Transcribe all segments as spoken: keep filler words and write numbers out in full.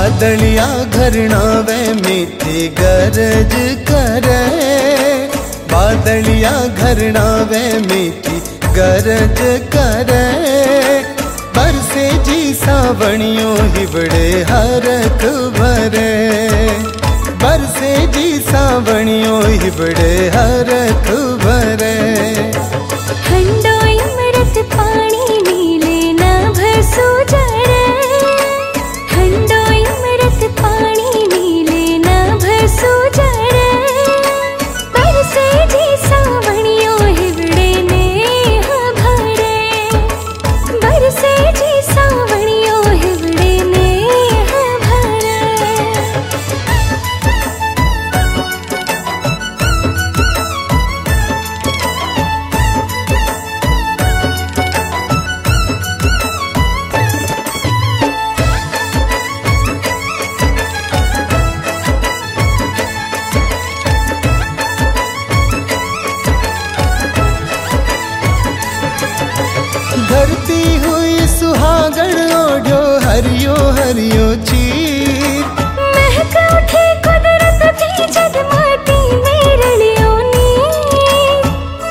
बादलिया घरनावे मीठी गरज करे, बादलिया घरनावे मीठी गरज करे। बरसे जी सावणियों हिवड़े हरख भरे, बरसे जी सावणियों हिवड़े हरख भरे। हंडोई मृत पानी नीले नभ सुजरे, हंडोई मृत पानी नीले नभ सुजरे। बरसे जी सावणियों हिवड़े नेह भरे, बरसे जी सावणियों हिवड़े नेह भरे। धरती हुई सुहागण ओढ़ो हरियो हरियो चीर, महक उठे कुदरत भी जग माटी में रलियों नीर।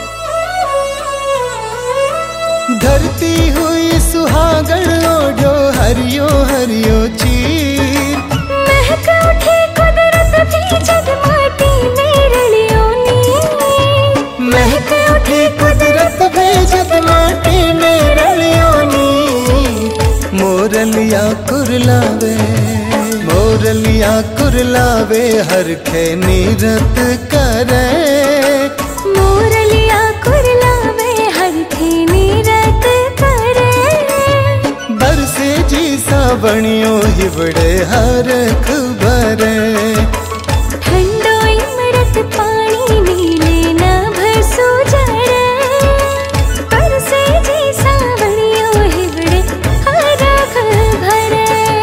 धरती हुई सुहागण ओढ़ो हरियो हरियो चीर, महक उठे कुदरत भी जग माटी में रलियों नीर। महक उठे कुदरत भी जग माटी में रलियों नीर। मोरलिया कुरलावे, मोरलिया कुरलावे हरखे नीरत करे, मोरलिया कुरलावे हरखे नीरत करे। बरसे जी सावणियों हिवड़े हरख भरे। हंडोई मृत पानी नीले नभ सुजरे, बरसे जी सावणियों हिवड़े हरख भरे।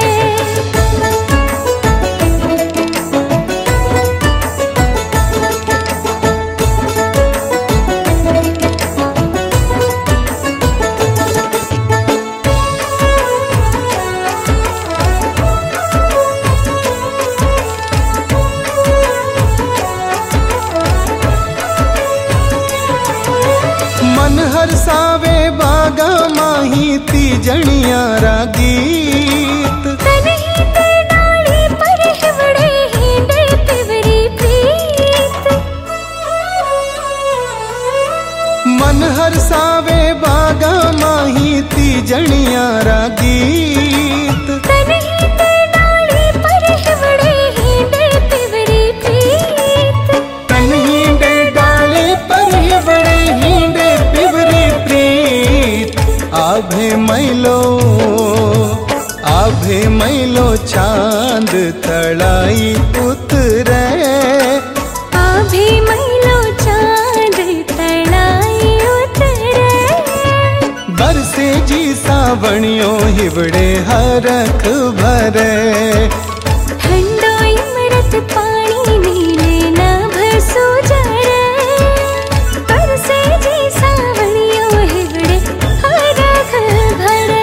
मन हरसावे बागा माही तीजणिया रा गीत, तनही ते डाली पर हिवड़े हींडे तिवरी प्रीत। मन हरसावे बागा माही तीजणिया रा गीत। तनही ते डाली पर हिवड़े हींडे तिवरी प्रीत। तनही डे डाले पर हिवड़े हींडे पिवरी प्रीत। आभे मैलो, आभे मैलो चांद तड़ाई उतरे, आभे मैलो चांद तड़ाई उतरे। बरसे जी सावणियों हिवड़े हरख भरे। हंडोई मृत पानी नीले नभ सुजरे, बरसे जी सावणियों हिवड़े हरख भरे।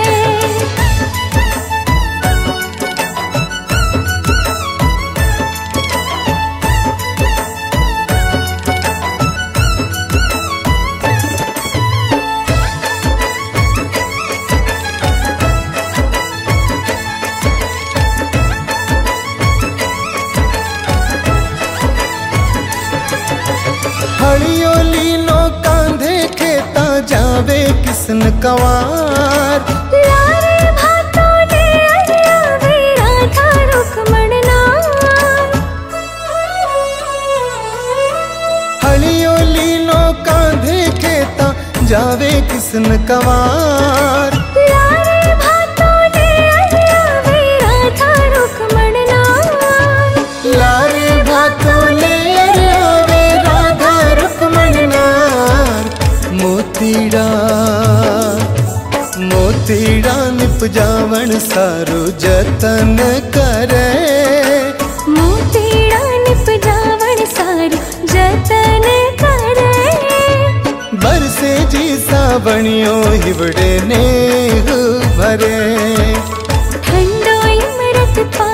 हड़ियो लीनो कांधे खेता जावे किसन कवार, लारे भातों ने अरियावे राधा रुक्मण नाम। हड़ियो लीनो कांधे खेता जावे किसन कवार। लारे भातों ने अरियावे राधा रुक्मण नाम। लारे भातों ने अरियावे राधा रुक्मण नार। मोतीड़ा, मोतीड़ा निपजावण सारो जतन करे, मोतीड़ा निपजावण सारो जतन करे। बरसे जी सावणियों हिवड़े नेह भरे। हंडोई मृत पानी